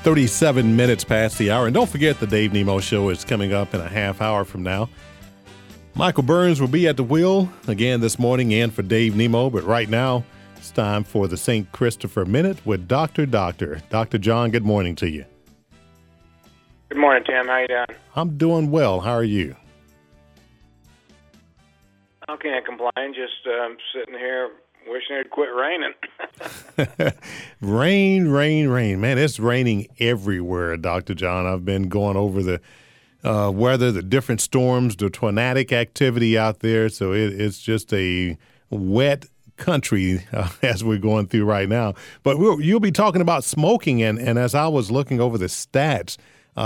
37 minutes past the hour. And don't forget the Dave Nemo Show is coming up in a half hour from now. Michael Burns will be at the wheel again this morning and for Dave Nemo. But right now, it's time for the St. Christopher Minute with Dr. Dr. John, good morning to you. Good morning, Tim. How you doing? I'm doing well. How are you? I can't complain. Just sitting here wishing it'd quit raining. Rain. Man, it's raining everywhere, Dr. John. I've been going over the weather, the different storms, the tornadic activity out there. So it's just a wet country as we're going through right now. But you'll be talking about smoking. And as I was looking over the stats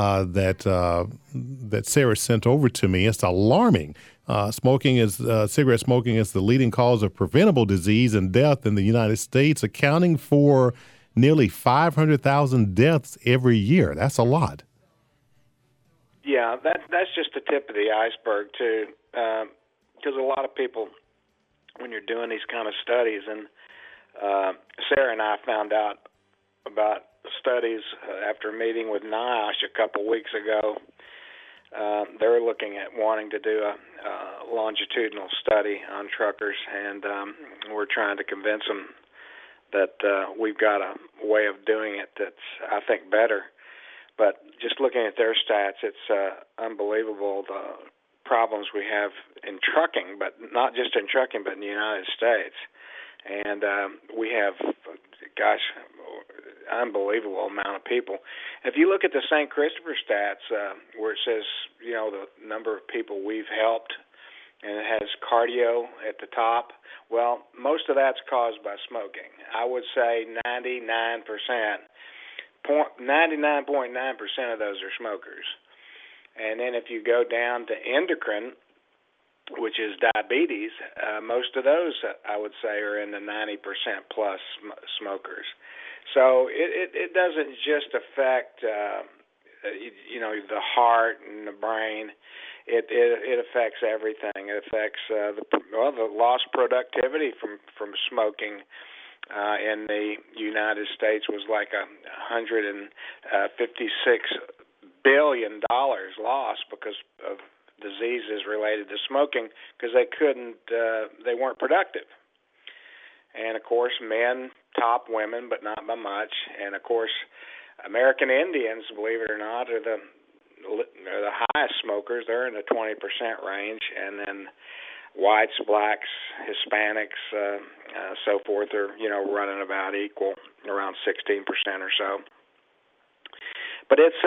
that Sarah sent over to me, it's alarming. Cigarette smoking is the leading cause of preventable disease and death in the United States, accounting for nearly 500,000 deaths every year. That's a lot. Yeah, that's just the tip of the iceberg, too, because a lot of people, when you're doing these kind of studies, and Sarah and I found out about studies after a meeting with NIOSH a couple weeks ago. They're looking at wanting to do a longitudinal study on truckers, and we're trying to convince them that we've got a way of doing it that's, I think, better. But just looking at their stats, it's unbelievable the problems we have in trucking, but not just in trucking, but in the United States. And we have, unbelievable amount of people. If you look at the St. Christopher stats, where it says, the number of people we've helped, and it has cardio at the top, well, most of that's caused by smoking. I would say 99.9% of those are smokers. And then if you go down to endocrine, which is diabetes, most of those, I would say, are in the 90% plus smokers. So it doesn't just affect, the heart and the brain. It affects everything. It affects the lost productivity from smoking. In the United States was like $156 billion lost because of diseases related to smoking, because they weren't productive. And of course, men top women, but not by much. And of course, American Indians, believe it or not, are the highest smokers. They're in the 20% range, and then whites, blacks, Hispanics, so forth are running about equal, around 16% or so. But it's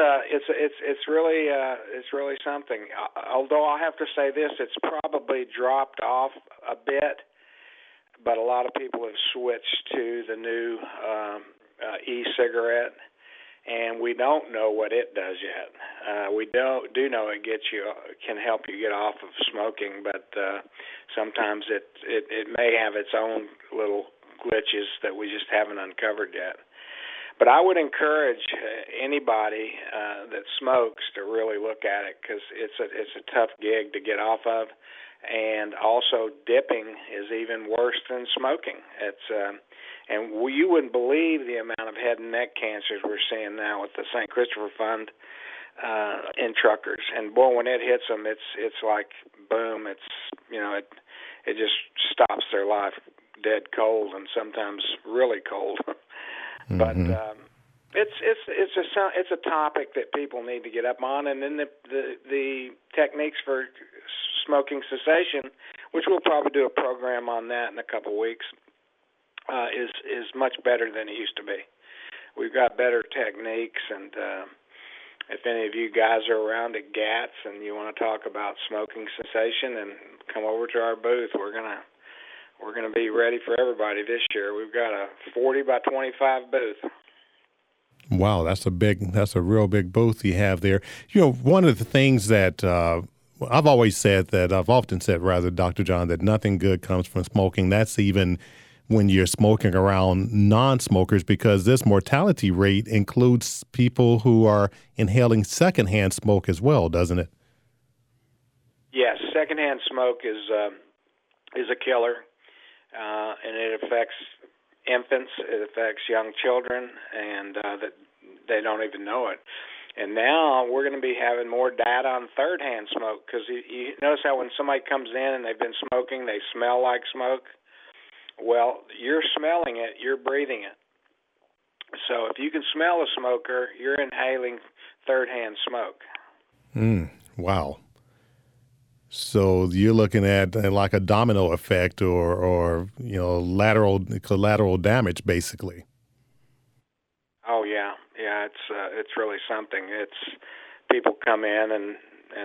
really something. Although I'll have to say this, it's probably dropped off a bit, but a lot of people have switched to the new e-cigarette, and we don't know what it does yet. We do know it can help you get off of smoking, but sometimes it may have its own little glitches that we just haven't uncovered yet. But I would encourage anybody that smokes to really look at it, because it's a tough gig to get off of, and also dipping is even worse than smoking. It's and you wouldn't believe the amount of head and neck cancers we're seeing now with the St. Christopher Fund in truckers. And boy, when it hits them, it's like boom. It's it just stops their life dead cold, and sometimes really cold. But it's a topic that people need to get up on, and then the techniques for smoking cessation, which we'll probably do a program on that in a couple of weeks, is much better than it used to be. We've got better techniques, and if any of you guys are around at GATS and you want to talk about smoking cessation, and come over to our booth, we're gonna be ready for everybody this year. We've got a 40 by 25 booth. Wow, that's a real big booth you have there. One of the things that I've often said, Dr. John, that nothing good comes from smoking. That's even when you're smoking around non-smokers, because this mortality rate includes people who are inhaling secondhand smoke as well, doesn't it? Yes, secondhand smoke is a killer, and it affects infants, it affects young children, and they don't even know it. And now we're going to be having more data on third-hand smoke, because you notice how when somebody comes in and they've been smoking, they smell like smoke. Well, you're smelling it, you're breathing it. So if you can smell a smoker, you're inhaling third-hand smoke. Wow. So you're looking at like a domino effect, or collateral damage, basically. Oh yeah, it's really something. It's people come in and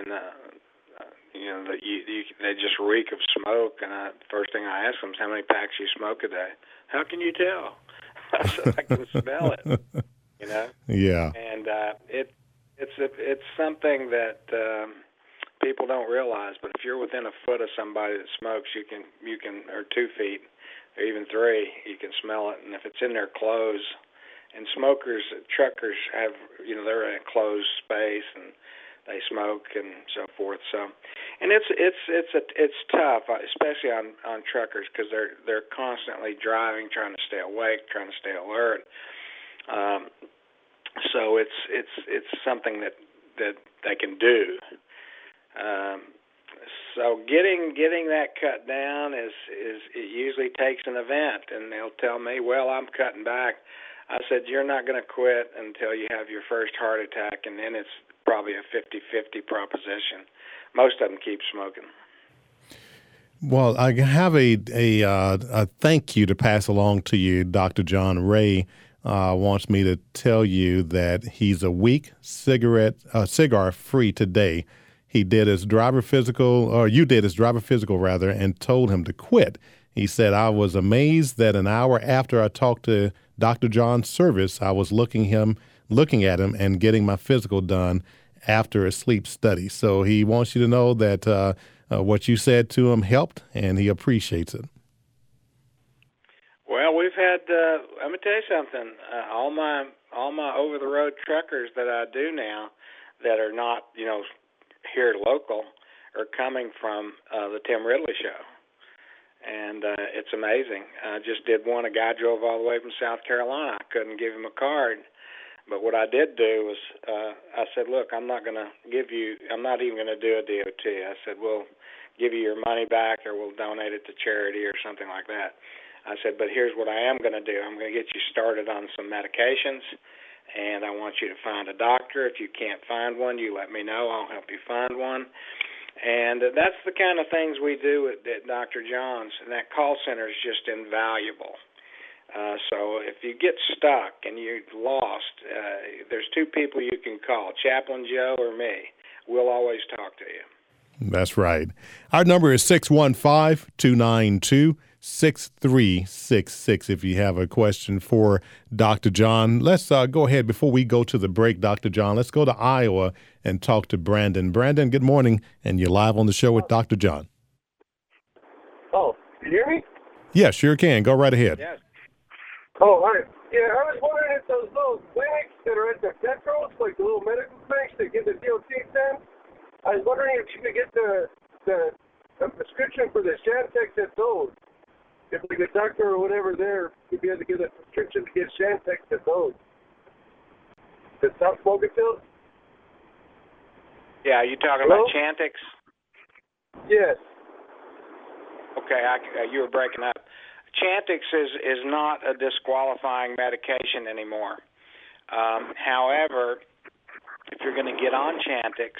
they just reek of smoke, and the first thing I ask them is how many packs you smoke a day. How can you tell? I said I can smell it. Yeah. And it's something that people don't realize. But if you're within a foot of somebody that smokes, you can, or 2 feet, or even 3, you can smell it. And if it's in their clothes, and truckers have, they're in a closed space and they smoke and so forth. So, and it's tough, especially on truckers, because they're constantly driving, trying to stay awake, trying to stay alert. So it's something that they can do. So getting that cut down is it usually takes an event, and they'll tell me, well, I'm cutting back. I said, you're not going to quit until you have your first heart attack, and then it's probably a 50-50 proposition. Most of them keep smoking. Well, I have a thank you to pass along to you. Dr. John Ray wants me to tell you that he's a week cigar free today. He did his driver physical, or you did his driver physical rather, and told him to quit. He said, I was amazed that an hour after I talked to Dr. John's service, I was looking at him and getting my physical done after a sleep study. So he wants you to know that what you said to him helped, and he appreciates it. Well, we've had. Let me tell you something. All my over-the-road truckers that I do now, that are not here local, are coming from the Tim Ridley Show. And it's amazing. I just did one. A guy drove all the way from South Carolina. I couldn't give him a card. But what I did do was I said, look, I'm not even going to do a DOT. I said, we'll give you your money back, or we'll donate it to charity or something like that. I said, but here's what I am going to do. I'm going to get you started on some medications, and I want you to find a doctor. If you can't find one, you let me know. I'll help you find one. And that's the kind of things we do at Dr. John's, and that call center is just invaluable. So if you get stuck and you're lost, there's 2 people you can call, Chaplain Joe or me. We'll always talk to you. That's right. Our number is 615-292-6366 if you have a question for Dr. John. Let's go ahead before we go to the break, Dr. John. Let's go to Iowa and talk to Brandon. Brandon, good morning, and you're live on the show with Dr. John. Oh, can you hear me? Yeah, sure can. Go right ahead. Yes. Oh, hi. Yeah, I was wondering if those little clinics that are at the Petros, like the little medical clinics that give the DOT exam, I was wondering if you could get the prescription for the Chantix at those. If like a doctor or whatever there, you'd be able to get a prescription to get Chantix at those. To stop smoking pills? Yeah, you talking about Chantix? Yes. Okay, you were breaking up. Chantix is not a disqualifying medication anymore. However, if you're going to get on Chantix,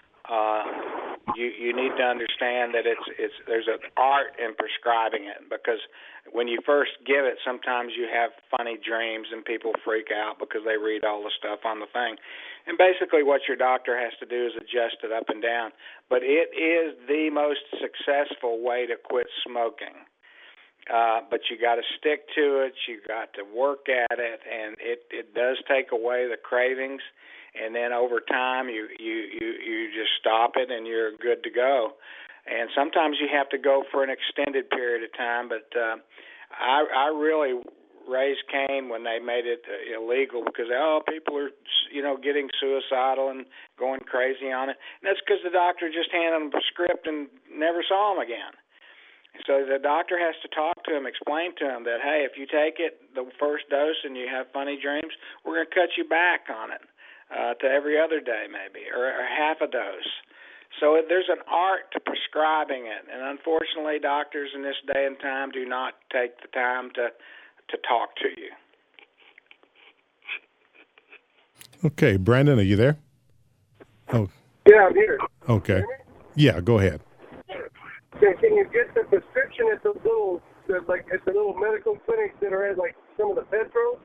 you need to understand that there's an art in prescribing it, because when you first give it, sometimes you have funny dreams and people freak out because they read all the stuff on the thing. And basically what your doctor has to do is adjust it up and down. But it is the most successful way to quit smoking. But you got to stick to it. You got to work at it, and it does take away the cravings. And then over time, you just stop it, and you're good to go. And sometimes you have to go for an extended period of time. But I really raised Cain when they made it illegal, because people are getting suicidal and going crazy on it. And that's because the doctor just handed them a script and never saw them again. So the doctor has to talk to him, explain to him that, hey, if you take it the first dose and you have funny dreams, we're going to cut you back on it to every other day maybe, or half a dose. So there's an art to prescribing it, and unfortunately doctors in this day and time do not take the time to talk to you. Okay, Brandon, are you there? Oh, Yeah, I'm here. okay. Yeah, go ahead. Can you get the prescription at those little, at the little medical clinics that are at like some of the Petros?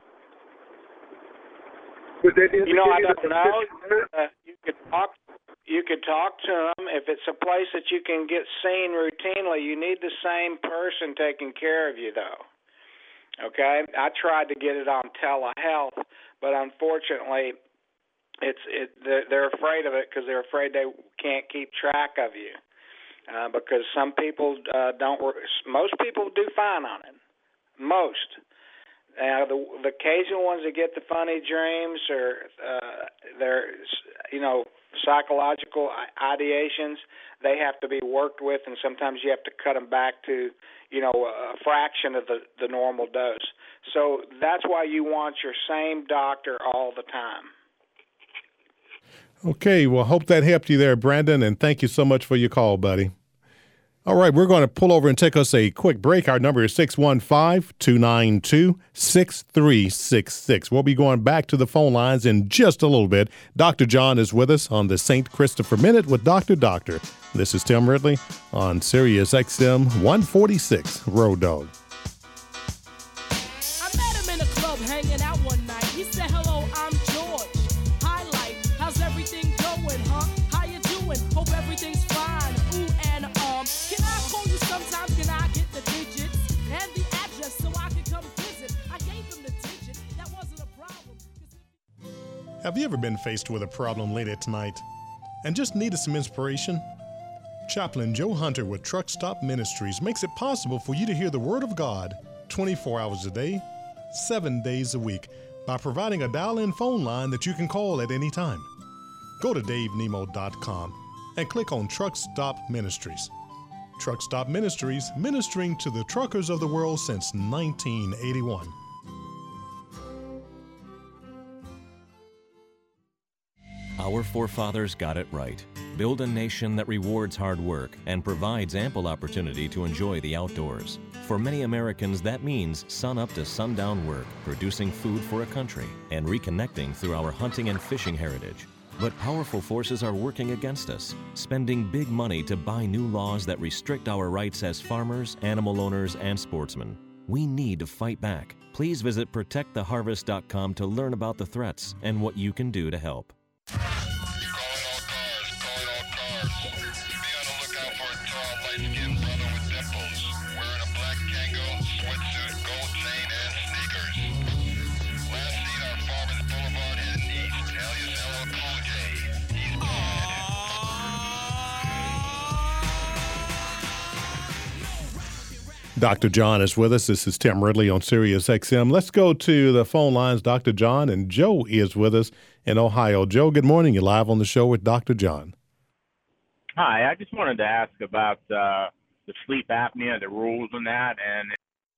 Would they be able to I give don't know. You could talk to them. If it's a place that you can get seen routinely, you need the same person taking care of you, though. Okay? I tried to get it on telehealth, but unfortunately, they're afraid of it because they're afraid they can't keep track of you. Because some people don't work. Most people do fine on it. Most. The occasional ones that get the funny dreams or they're, psychological ideations, they have to be worked with, and sometimes you have to cut them back to, a fraction of the normal dose. So that's why you want your same doctor all the time. Okay, well, hope that helped you there, Brandon, and thank you so much for your call, buddy. All right, we're going to pull over and take us a quick break. Our number is 615-292-6366. We'll be going back to the phone lines in just a little bit. Dr. John is with us on the St. Christopher Minute with Dr. Doctor. This is Tim Ridley on Sirius XM 146 Road Dog. I met him in a club hanging out one night. He said, hello, I'm George. Hi, life. How's everything going, huh? How you doing? Hope everything's fine. Ooh, and can I call you sometimes? Can I get the digits and the address so I can come visit? I gave him the digit. That wasn't a problem. Have you ever been faced with a problem late at night and just needed some inspiration? Chaplain Joe Hunter with Truck Stop Ministries makes it possible for you to hear the Word of God 24 hours a day, 7 days a week by providing a dial-in phone line that you can call at any time. Go to DaveNemo.com and click on Truck Stop Ministries. Truck Stop Ministries, ministering to the truckers of the world since 1981. Our forefathers got it right. Build a nation that rewards hard work and provides ample opportunity to enjoy the outdoors. For many Americans, that means sun-up to sundown work, producing food for a country, and reconnecting through our hunting and fishing heritage. But powerful forces are working against us, spending big money to buy new laws that restrict our rights as farmers, animal owners, and sportsmen. We need to fight back. Please visit ProtectTheHarvest.com to learn about the threats and what you can do to help. Dr. John is with us. This is Tim Ridley on Sirius XM. Let's go to the phone lines, Dr. John, and Joe is with us in Ohio. Joe, good morning. You're live on the show with Dr. John. Hi, I just wanted to ask about the sleep apnea, the rules on that, and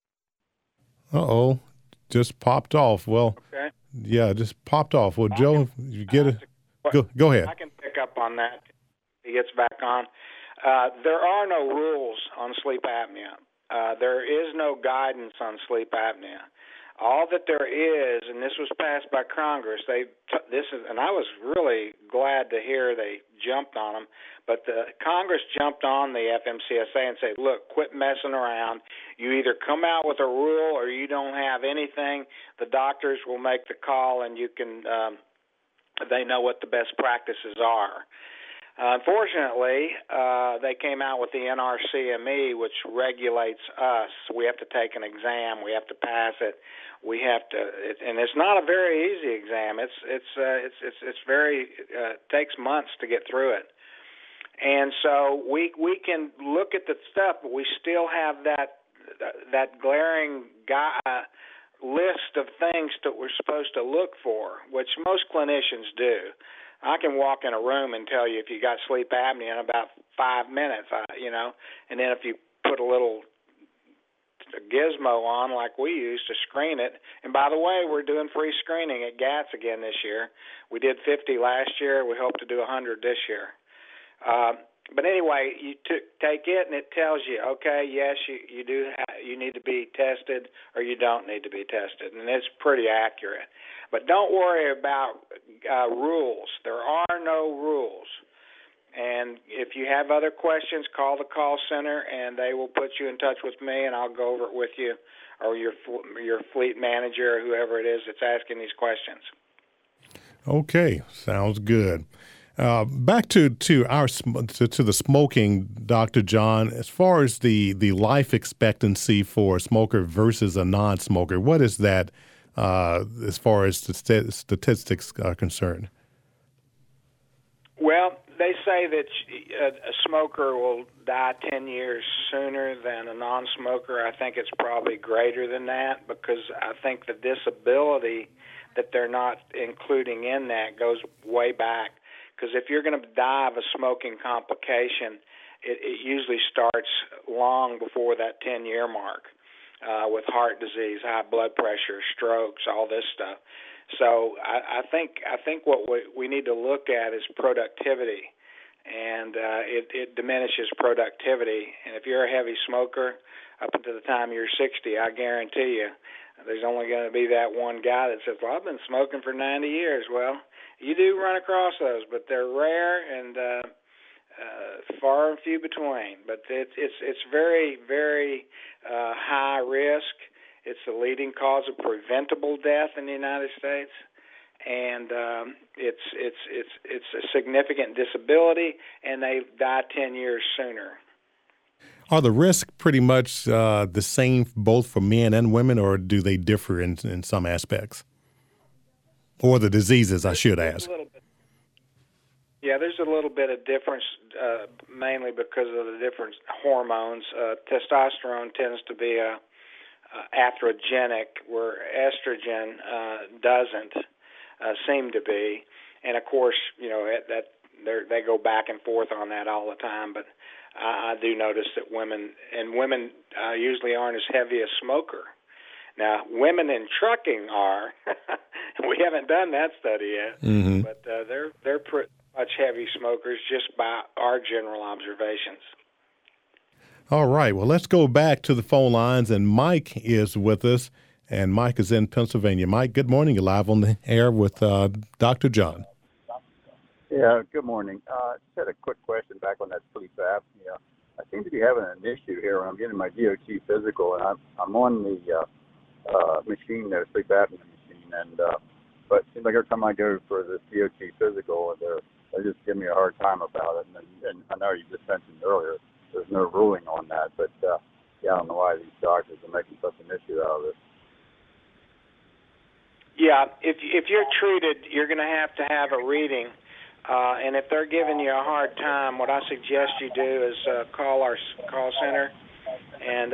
just popped off. Well, okay. Yeah, just popped off. Well, Joe, you get it. Go ahead. I can pick up on that. He gets back on. There are no rules on sleep apnea. There is no guidance on sleep apnea. All that there is, and this was passed by Congress, and I was really glad to hear they jumped on them, but the Congress jumped on the FMCSA and said, look, quit messing around. You either come out with a rule or you don't have anything. The doctors will make the call, and you can. They know what the best practices are. Unfortunately, they came out with the NRCME, which regulates us. We have to take an exam. We have to pass it. We have to, and it's not a very easy exam. It's very takes months to get through it. And so we can look at the stuff, but we still have that glaring list of things that we're supposed to look for, which most clinicians do. I can walk in a room and tell you if you got sleep apnea in about 5 minutes, and then if you put a little gizmo on like we used to screen it. And by the way, we're doing free screening at GATS again this year. We did 50 last year. We hope to do 100 this year. But anyway, you take it, and it tells you, okay, yes, you need to be tested, or you don't need to be tested, and it's pretty accurate. But don't worry about rules. There are no rules. And if you have other questions, call the call center, and they will put you in touch with me, and I'll go over it with you, or your fleet manager, or whoever it is that's asking these questions. Okay, sounds good. Back to the smoking, Dr. John. As far as the life expectancy for a smoker versus a non-smoker, what is that as far as the statistics are concerned? Well, they say that a smoker will die 10 years sooner than a non-smoker. I think it's probably greater than that, because I think the disability that they're not including in that goes way back. Because if you're going to die of a smoking complication, it usually starts long before that 10-year mark, with heart disease, high blood pressure, strokes, all this stuff. So I think what we need to look at is productivity, and it diminishes productivity. And if you're a heavy smoker up until the time you're 60, I guarantee you there's only going to be that one guy that says, well, I've been smoking for 90 years. Well, you do run across those, but they're rare and far and few between. But it's very, very high risk. It's the leading cause of preventable death in the United States, and it's a significant disability, and they die 10 years sooner. Are the risks pretty much the same both for men and women, or do they differ in some aspects? Or the diseases, I should ask. Yeah, there's a little bit of difference, mainly because of the different hormones. Testosterone tends to be atherogenic, where estrogen doesn't seem to be. And of course, they go back and forth on that all the time. But I do notice that women usually aren't as heavy a smoker. Now, women in trucking are. We haven't done that study yet, mm-hmm. but they're pretty much heavy smokers just by our general observations. All right. Well, let's go back to the phone lines, and Mike is with us, and Mike is in Pennsylvania. Mike, good morning. You're live on the air with Dr. John. Yeah, good morning. Just had a quick question back on that sleep apnea. I seem to be having an issue here when I'm getting my DOT physical, and I'm on the machine there, sleep apnea machine, and but it seems like every time I go for the DOT physical, they just give me a hard time about it. And I know you just mentioned earlier there's no ruling on that, but yeah, I don't know why these doctors are making such an issue out of it. Yeah, if you're treated, you're going to have a reading. And if they're giving you a hard time, what I suggest you do is call our call center, and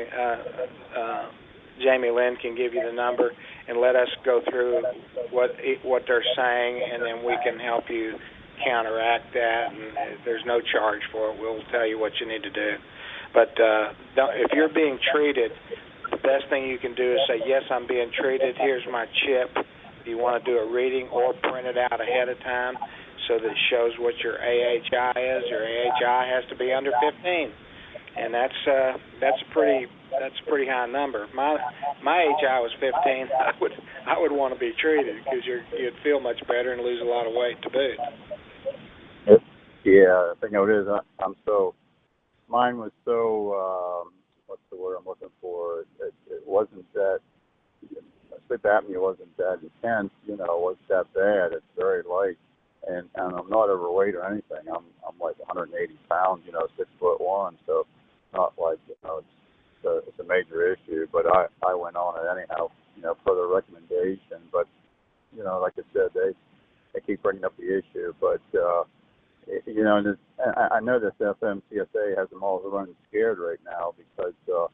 Jamie Lynn can give you the number and let us go through what they're saying, and then we can help you counteract that. And there's no charge for it. We'll tell you what you need to do. But if you're being treated, the best thing you can do is say, yes, I'm being treated. Here's my chip. If you want to do a reading, or print it out ahead of time so that it shows what your AHI is. Your AHI has to be under 15, and that's a pretty high number. My AHI was 15. I would want to be treated because you'd feel much better and lose a lot of weight to boot. Yeah, I think it is. Mine was so. What's the word I'm looking for? It wasn't that. Sleep apnea wasn't that intense. It wasn't that bad. It's very light. And I'm not overweight or anything. I'm like 180 pounds, 6'1", so not like it's a major issue. But I went on it anyhow, per the recommendation. But like I said, they keep bringing up the issue. But I know this FMCSA has them all running scared right now because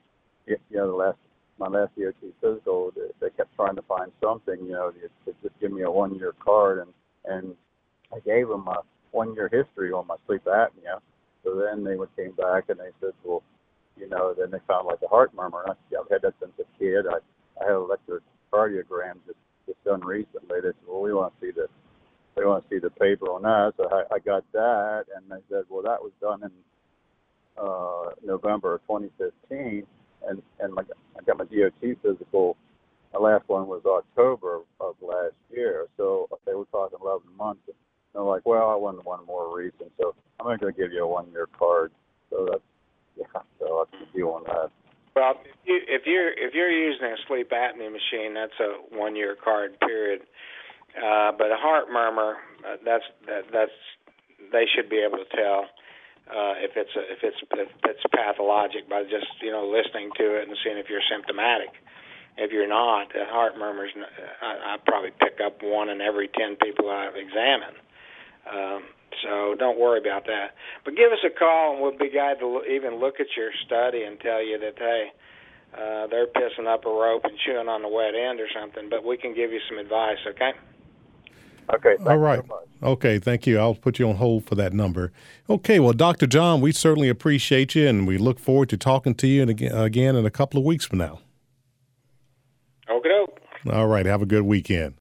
my last DOT physical, they kept trying to find something, to just give me a 1-year card, and I gave them a 1-year history on my sleep apnea. So then they came back and they said, well, then they found like a heart murmur. And I've had that since a kid. I had an electrocardiogram just done recently. They said, well, we want to see the paper on that. So I got that, and they said, well, that was done in November of 2015, and I got my DOT physical. My last one was October of last year. So okay, we're talking 11 months. And they're like, well, I want one more recent, so I'm not going to give you a 1-year card. So so that's the deal on that. Well, if you're using a sleep apnea machine, that's a 1-year card period. But a heart murmur, that's they should be able to tell if it's pathologic by just listening to it and seeing if you're symptomatic. If you're not, a heart murmurs, I probably pick up 1 in every 10 people I've examined. So don't worry about that. But give us a call, and we'll be glad to even look at your study and tell you that, hey, they're pissing up a rope and chewing on the wet end or something. But we can give you some advice, okay? Okay. All right. So much. Okay, thank you. I'll put you on hold for that number. Okay, well, Dr. John, we certainly appreciate you, and we look forward to talking to you again in a couple of weeks from now. Okie doke. All right, have a good weekend.